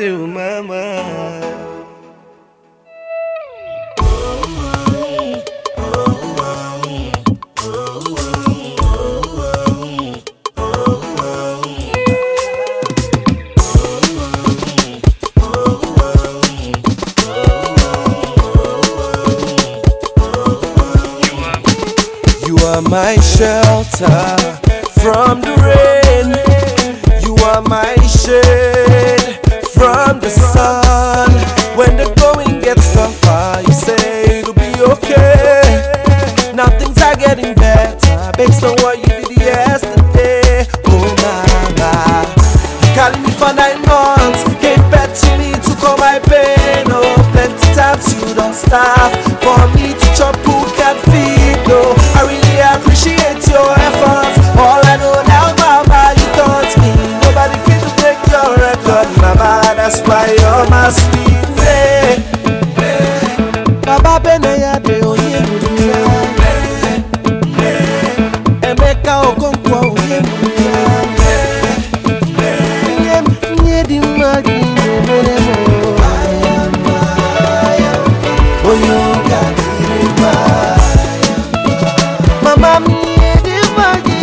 do, mama. You are my shelter from the rain. You are my shade from the sun. When the going gets tougher, you say it'll be okay. Now things are getting better based on what you did yesterday. Oh mama, you carried me for 9 months, gave birth to me, took all my pain. Oh, plenty times you don't stop for me to chop who can feed. No, I really appreciate your efforts. All I know now, mama, you taught me nobody fit to break your record, mama. That's why you're my sweet day. Baba Benaya de Oyemuya, Emeka Okonkwo Oyemuya, Nyedi Magi Oyemuya, Oyoga Dirima, Mama Nyedi Magi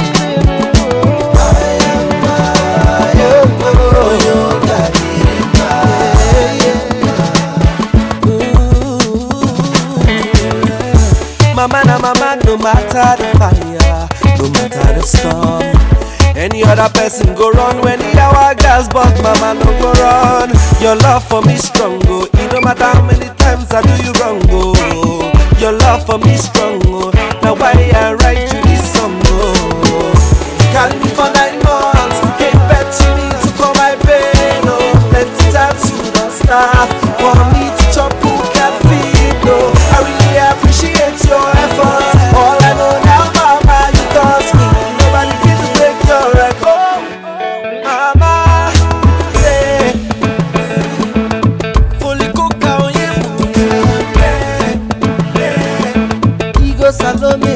Oyoga Dirima. Mama na mama, no matter the fire, no matter the storm. Any other person go run when the hourglass, but mama no go run. Your love for me strong, oh. It no matter how many times I do you wrong, oh. Your love for me strong, oh. Now why I write you this song, oh. You carried me for 9 months, gave birth to me, took all my pain, oh. Plenty times you don't stop for me to chop who can feed, no. I really appreciate your efforts. All I know now, mama, you taught me nobody fit to break your record, mama. Yeah. Fully cook out, yeah. Ego Salome,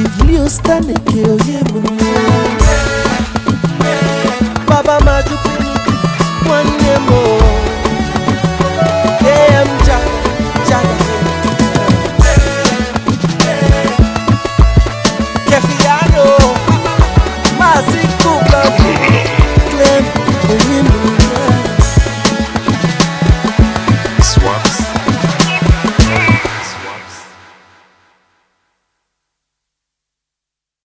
Baba Maju